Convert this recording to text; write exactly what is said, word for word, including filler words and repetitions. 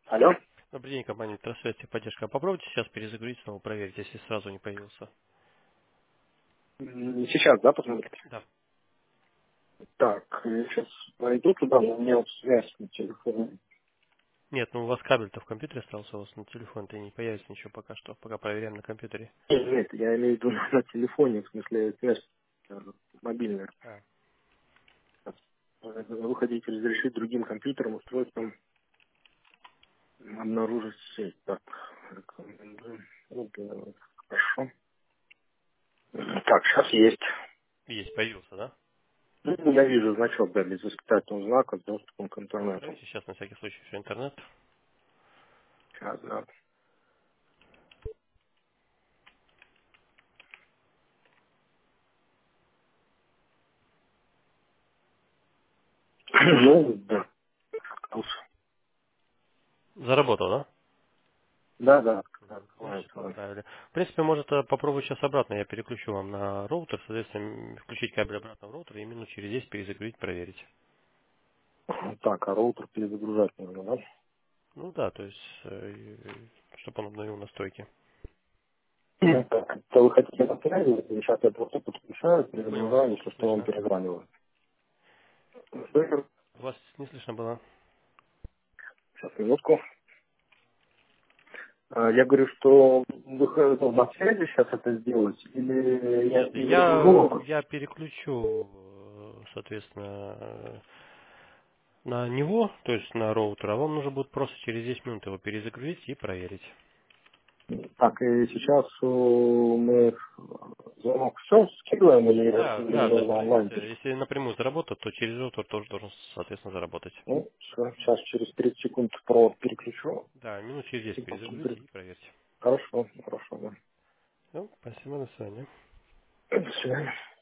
Алло? Добрый день, компания Трансвет поддержка. Попробуйте сейчас перезагрузить, снова проверить, если сразу не появился. М, Сейчас, да, посмотрите? Да. Так, я сейчас пойду туда, но у меня вот связь на телефоне. Нет, ну у вас кабель-то в компьютере остался, у вас на телефон-то и не появится ничего пока что, пока проверяем на компьютере. Нет, нет, я имею в виду на, на телефоне, в смысле связь э, мобильная. А, Э, Вы хотите разрешить другим компьютерам устройством обнаружить сеть. Так, рекомендую. Ну, да, хорошо. Так, сейчас есть. есть, появился, да? Ну, я вижу значок, да, без восклицательного знака с доступом к интернету. Откройте сейчас на всякий случай еще интернет. Сейчас, да. Ну, да. Заработал, да? Да, да, Мгм. Значит, открывается, да. отправили. В принципе, может э, попробовать сейчас обратно, я переключу вам на роутер, соответственно, м, включить кабель обратно в роутер и минут через десять перезагрузить, проверить. Так, а роутер перезагружать нужно, да? Ну да, то есть, чтобы он обновил настройки. Ну, так, то вы хотите на связи, или сейчас я просто подключаю, Понял, вас перезагружаю, не если что, вам слышно. перезваниваю. Вас не слышно было. Сейчас, минутку. А, Я говорю, что вы х- ну, на связи сейчас это сделать, или я Нет, перезагружу я, роутер? я переключу, э, соответственно, э, на него, то есть на роутер, а вам нужно будет просто через десять минут его перезагрузить и проверить. Так, и сейчас э, мы звонок все скидываем, или Да, да, мне то есть, нужно то есть, онлайн э, перейти? если напрямую заработать, то через роутер тоже должен, соответственно, заработать. Ну, всё, сейчас через тридцать секунд провод переключу, Да, минут через и десять потом перезагрузите пере- и проверьте. Хорошо, хорошо, да. Ну, спасибо, до свидания. До свидания.